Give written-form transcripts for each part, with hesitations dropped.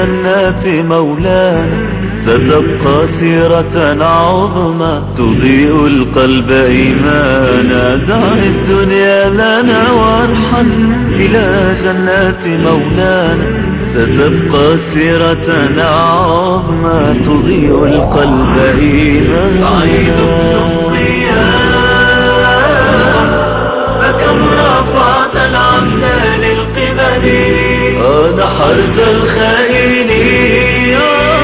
جنات مولانا ستبقى سيرة عظمى تضيء القلب إيمانا. دع الدنيا لنا وارحل إلى جنات مولانا ستبقى سيرة عظمى تضيء القلب إيمانا. سعيد بن الصيام فكم رفعت العمل للقمم ونحرت الخائنين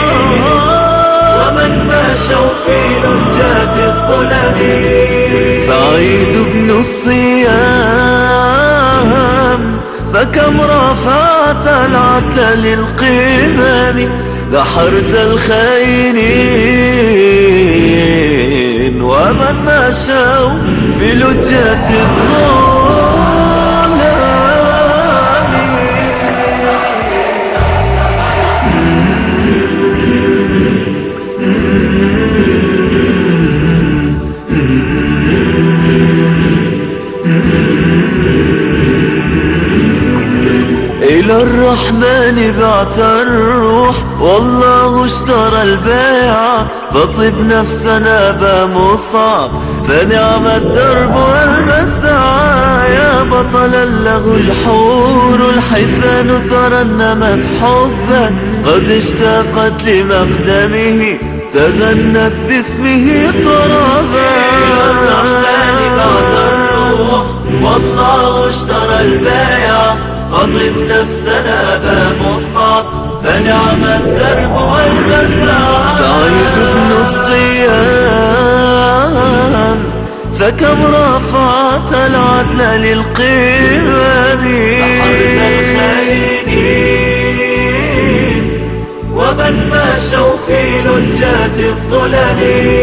ومن مشوا في لجات الظلم. سعيد بن الصيام فكم رفعت العدل للقمم دحرت الخائنين ومن مشوا في لجات الظلم. إلى الرحمن بعت الروح والله اشترى البيع فطب نفسنا بمصعب فنعم الدرب والمسعى. يا بطلا له الحور الحسان ترنمت حبا قد اشتاقت لمقدمه تغنت باسمه طربا. إلى الرحمن بعت الروح والله اشترى البيع فطب نفسنا بمصعب فنعم الدرب والمسعى. سعيد بن الصيام فكم رفعت العدل للقمم دحرت الخائنين ومن مشوا في لجات الظلم.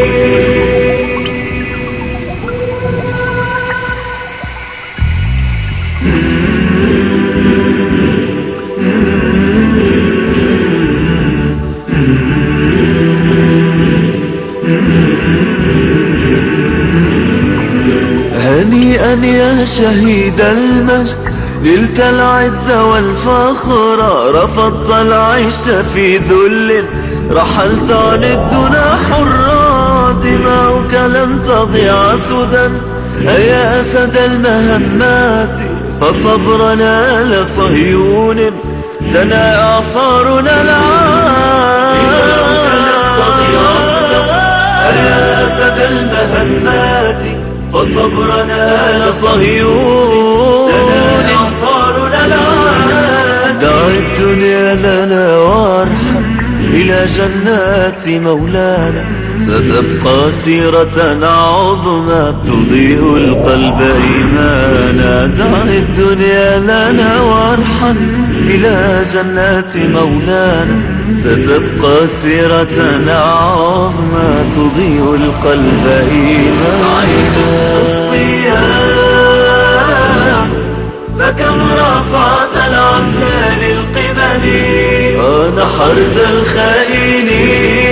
هنيئا يا شهيد المجد نلت العز والفخر رفضت العيش في ذل رحلت عن الدنا حرا دماؤك لم تضيع سدى يا أسد المهمات فصبرنا لصهيون دنا إعصارنا العام. دماؤك لم تضيع سدى يا أسد المهمات فصبرنا لصهيون دنا إعصارنا العام. دع الدنيا لنا وارحل إلى جنات مولانا ستبقى سيرة عظمى تضيء القلب إيمانا. دع الدنيا لنا وارحل إلى جنات مولانا ستبقى سيرة عظمى تضيء القلب إيمانا. سعيد الصيام فكم رفعت العمل للقمم ونحرت الخائنين